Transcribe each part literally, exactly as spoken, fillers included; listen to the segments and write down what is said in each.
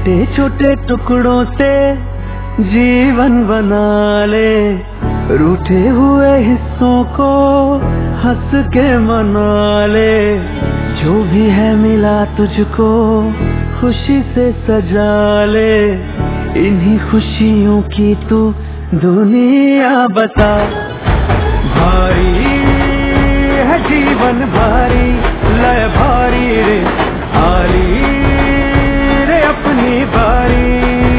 छोटे छोटे टुकड़ों से जीवन बना ले, रूठे हुए हिस्सों को हंस के मना ले। जो भी है मिला तुझको खुशी से सजा ले, इन्हीं खुशियों की तू दुनिया बता। भारी है जीवन भारी, लय भारी रे आली रे अपनी बारी।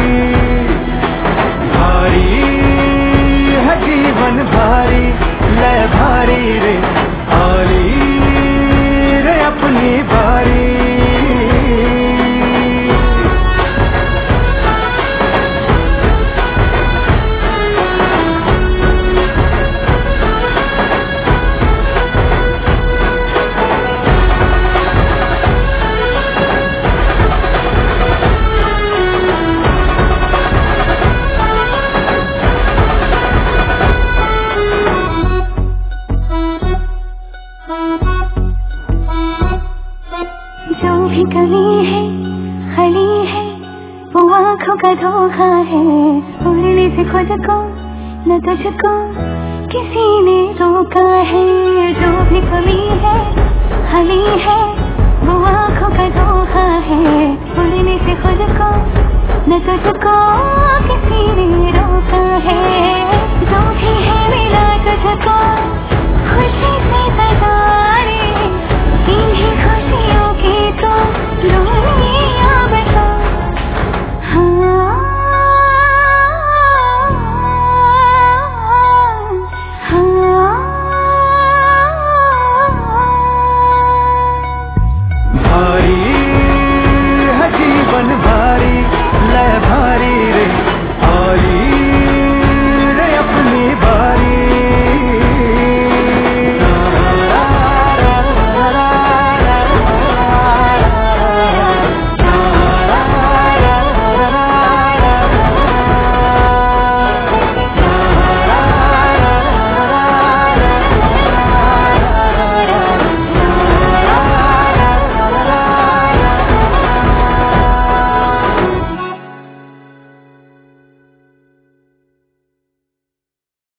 भारी है जीवन भारी, लय भारी रे आली रे अपनी बारी। कमी है खली है वो आँखों का धोखा है, उड़ने से खुद को न तुझको किसी ने रोका है। जो भी कमी है खली है वो आँखों का धोखा है, उड़ने से खुद को न तुझको किसी ने रोका है। जो भी है मिला तुझको